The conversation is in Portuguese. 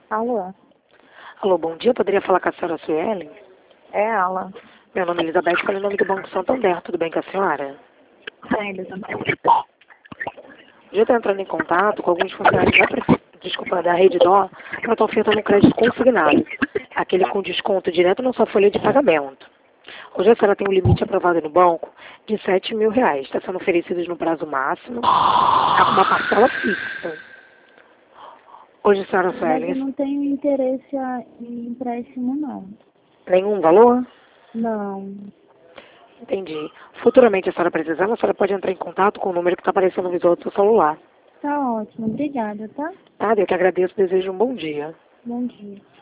Alô? Alô, bom dia. Eu poderia falar com a senhora Suelen? É ela. Meu nome é Elizabeth, falo em nome do Banco Santander. Tudo bem com a senhora? É, Elizabeth. Eu estou entrando em contato com alguns funcionários da Rede Dó para estar ofertando um crédito consignado. Aquele com desconto direto na sua folha de pagamento. Hoje a senhora tem um limite aprovado no banco de R$ 7.000. Está sendo oferecidos no prazo máximo, com uma parcela fixa. Hoje, senhora Mas eu Suelen, não tenho interesse em empréstimo, não. nenhum valor? Não. Entendi. Futuramente, a senhora precisando, a senhora pode entrar em contato com o número que está aparecendo no visor do seu celular. Tá ótimo. Obrigada, tá? Tá? Eu que agradeço e desejo um bom dia. Bom dia.